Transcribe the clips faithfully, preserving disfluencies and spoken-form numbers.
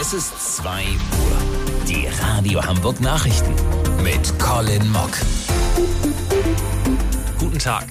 Es ist zwei Uhr. Die Radio Hamburg Nachrichten mit Colin Mock. Guten Tag.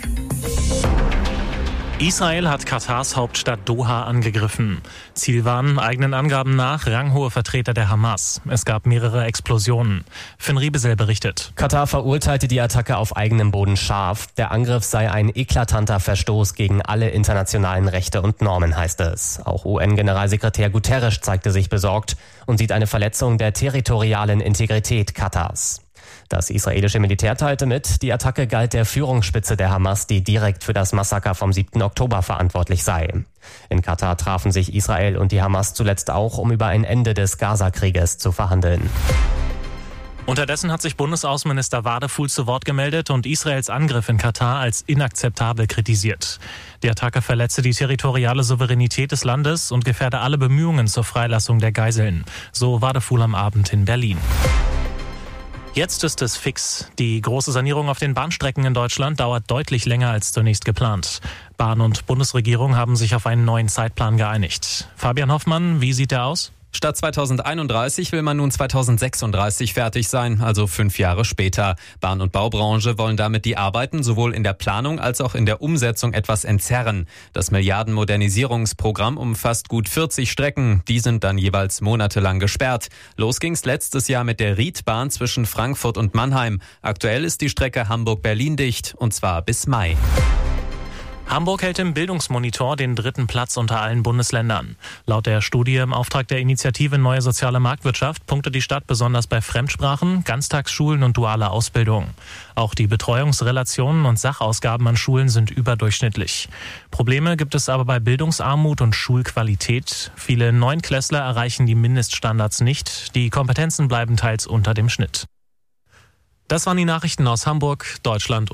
Israel hat Katars Hauptstadt Doha angegriffen. Ziel waren, eigenen Angaben nach, ranghohe Vertreter der Hamas. Es gab mehrere Explosionen. Finn Riebesel berichtet. Katar verurteilte die Attacke auf eigenem Boden scharf. Der Angriff sei ein eklatanter Verstoß gegen alle internationalen Rechte und Normen, heißt es. Auch U N-Generalsekretär Guterres zeigte sich besorgt und sieht eine Verletzung der territorialen Integrität Katars. Das israelische Militär teilte mit, die Attacke galt der Führungsspitze der Hamas, die direkt für das Massaker vom siebten Oktober verantwortlich sei. In Katar trafen sich Israel und die Hamas zuletzt auch, um über ein Ende des Gaza-Krieges zu verhandeln. Unterdessen hat sich Bundesaußenminister Wadefuhl zu Wort gemeldet und Israels Angriff in Katar als inakzeptabel kritisiert. Die Attacke verletze die territoriale Souveränität des Landes und gefährde alle Bemühungen zur Freilassung der Geiseln. So Wadefuhl am Abend in Berlin. Jetzt ist es fix. Die große Sanierung auf den Bahnstrecken in Deutschland dauert deutlich länger als zunächst geplant. Bahn- und Bundesregierung haben sich auf einen neuen Zeitplan geeinigt. Fabian Hoffmann, wie sieht der aus? Statt zweitausendeinunddreißig will man nun zweitausendsechsunddreißig fertig sein, also fünf Jahre später. Bahn- und Baubranche wollen damit die Arbeiten sowohl in der Planung als auch in der Umsetzung etwas entzerren. Das Milliarden-Modernisierungsprogramm umfasst gut vierzig Strecken. Die sind dann jeweils monatelang gesperrt. Los ging's letztes Jahr mit der Riedbahn zwischen Frankfurt und Mannheim. Aktuell ist die Strecke Hamburg-Berlin dicht, und zwar bis Mai. Hamburg hält im Bildungsmonitor den dritten Platz unter allen Bundesländern. Laut der Studie im Auftrag der Initiative Neue Soziale Marktwirtschaft punktet die Stadt besonders bei Fremdsprachen, Ganztagsschulen und dualer Ausbildung. Auch die Betreuungsrelationen und Sachausgaben an Schulen sind überdurchschnittlich. Probleme gibt es aber bei Bildungsarmut und Schulqualität. Viele Neunklässler erreichen die Mindeststandards nicht. Die Kompetenzen bleiben teils unter dem Schnitt. Das waren die Nachrichten aus Hamburg, Deutschland.